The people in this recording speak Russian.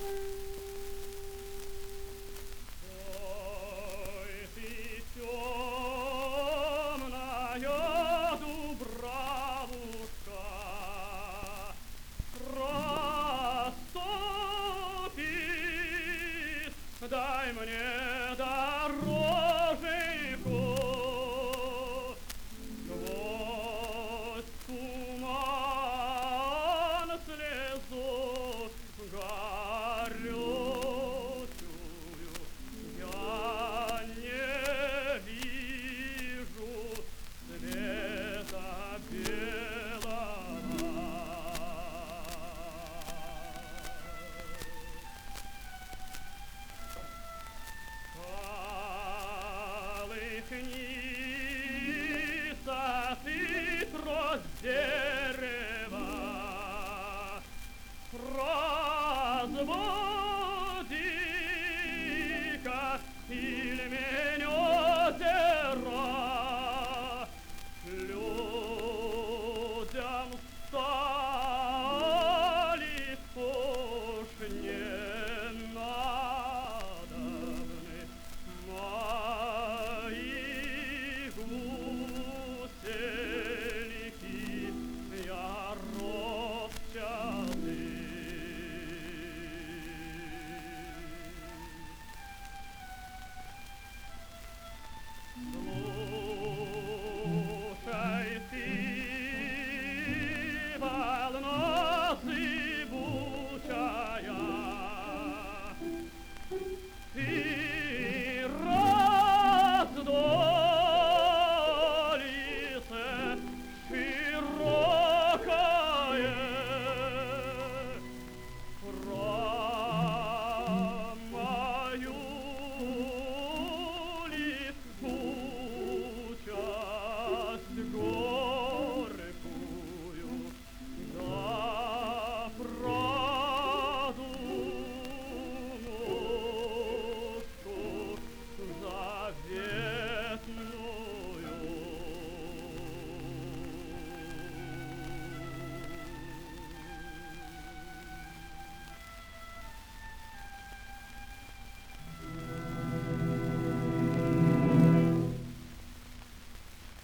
Дай мне дороженьку сквозь туман слезу горючую. Я не вижу света белого. Колыхнися ты, трость дерева, разводи-ка ильмень озера, людям стали уж не надобны мои гусельки яровчатые. Слушай ты, волна зыбучая, ты раздолице широкое, про мою ли участь